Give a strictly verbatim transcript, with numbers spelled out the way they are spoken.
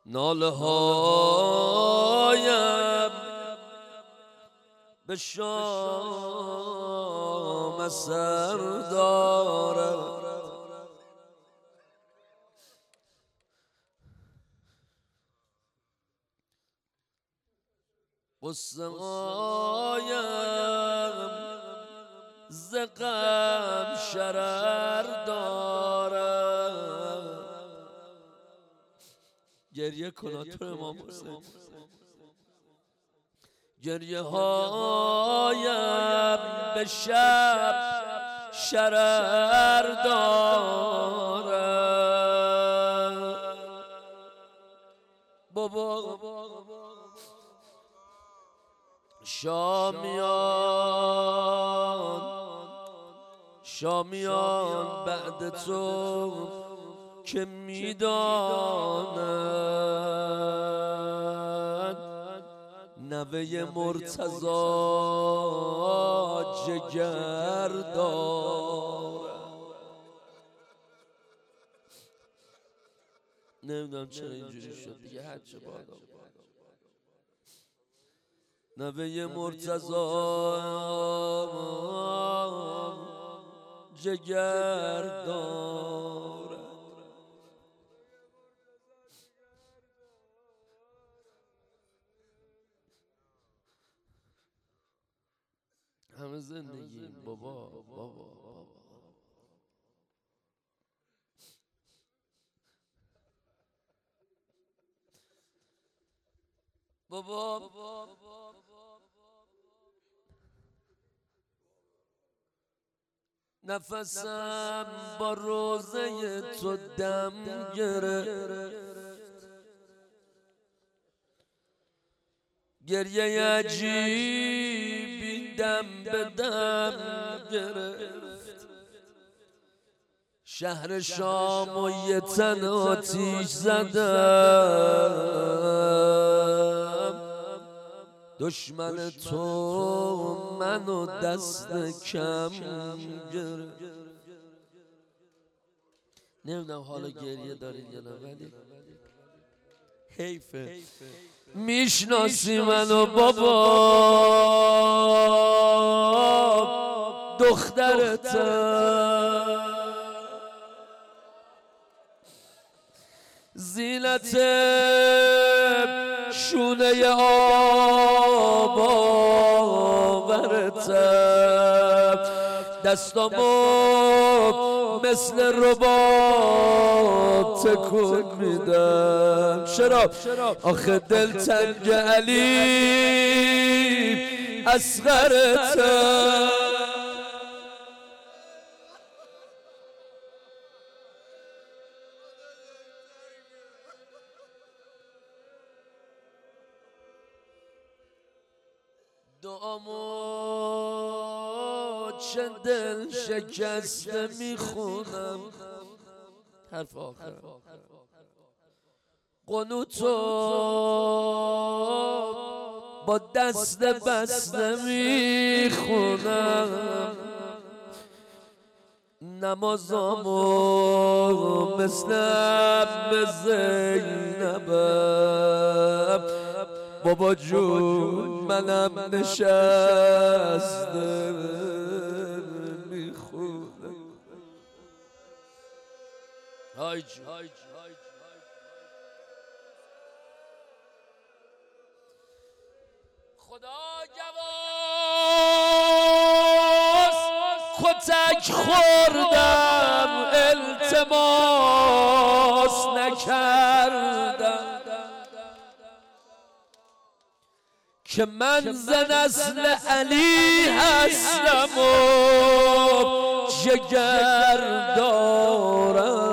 ناله هایم به شام اثر دارد، قصه هایم ز غم شرر دارد. گریه کن تو امام حسین، گریه هایم به شب شرر دارد. بابا شامیان شامیان بعد تو که میدانند نوه مرتضی جگر دارد. نمیدونم چرا اینجوری شد دیگه، هر چه بادا نوه مرتضی جگر دارد. همه زندگی بابا بابا بابا بابا نفسم با روزه تو دم گرفت، گریه عجیبی دم به دم گرفت. شهر شام و یه تن آتیش زدم، دشمن تو منو دست کم گرفت. نمیدونم حالا گریه دارید یا نه، ولی حیفه. میشناسی منو بابا، دخترتم، زینت شونه آب آورتم، دستامو مثل رباب تکون میدم. چرا؟ آخه دلتنگ علی اصغرتم. دعامو چه دل شکسته میخونم، حرف آخر قنوتو با دست بسته میخونم، نمازامو مثل ام زینبم. بابا جون منم نشسته میخونم. های جون خدا گواست کتک خوردم، التماس نکردم که من ز نسل علی هستم و جگر دارم.